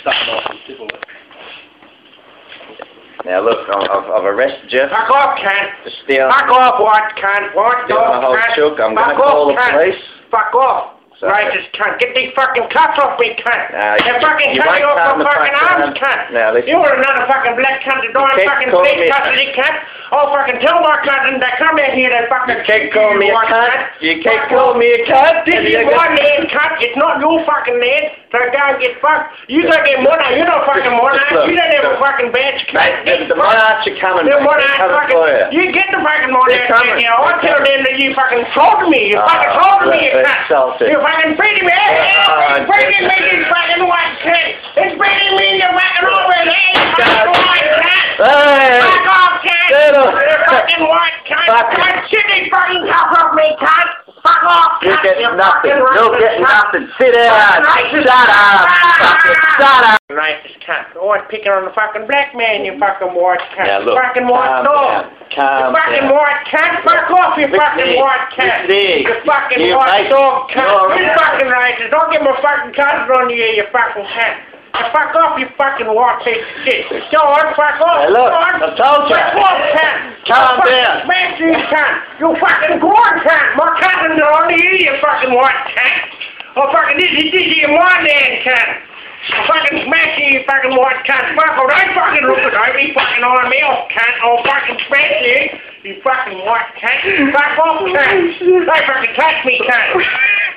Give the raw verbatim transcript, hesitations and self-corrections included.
Now look, I've, I've arrested you. Fuck off, cunt. For stealing. Fuck off, what, cunt? What, Stealing a whole cunt? chook. I'm Fuck going to call off, the cunt. police. Fuck off. So, Righteous cunt. Get these fucking cuffs off me, cunt. Now, and you, fucking you cut me won't off calm my the fucking fuck arms, down. cunt. Now listen. You're another fucking black cunt. The door You and can't fucking call police me a custody, cunt. Oh, fucking tell my cunt and they come in here and fucking... You can't call me a cunt. You can't call me a cunt. This is my land, cunt. It's not your fucking land. So go and get fucked. You don't get money. You don't fucking money. You don't have a fucking badge, cunt. Mate, the, the monarchs are coming. The mate. monarchs They're coming fucking... for you. You get the fucking money. They're coming. You know, I tell them that you fucking assaulted me. You Oh, fucking assaulted me, you look, cunt. insulted. You fucking beating me. Hey, hey, Oh, it's beating me, you fucking white cunt. It's beating me, you fucking over it. Hey, fucking white cunt. Hey! Fuck off, cunt. Get off. You fucking white cunt. Fuck. Cunt, shit these fucking cuffs off me, cunt. Fuck off, You cunt. get You nothing. fucking You'll racist get cunt. nothing. Sit down. Racist. Shut up. Fucking shut up. Racist cunt. Always picking on the fucking black man, you fucking white cunt. Now look, fucking white calm dog. down. Calm You fucking down. white cunt. Fuck off, you Look fucking there. white cunt. Look there. You fucking You white mate. dog cunt. You're You right. fucking racist. Don't get my fucking cutters on you, you fucking cunt. Now fuck off, you fucking white piece of shit. Go on, fuck off. Hey, look, Go on. I told you. Fuck off, cunt. Calm You down. fucking Smash you, cunt. You fucking gore cunt. My cousins are on you, you fucking white cunt. Oh, fucking this is this is your one man cunt. I'll fucking smash you, you fucking white cunt. Fuck, oh, don't fucking look at me, fucking on me off, cunt. I'll fucking smash you, you fucking white cunt. Fuck off, cunt. Don't fucking touch me, cunt.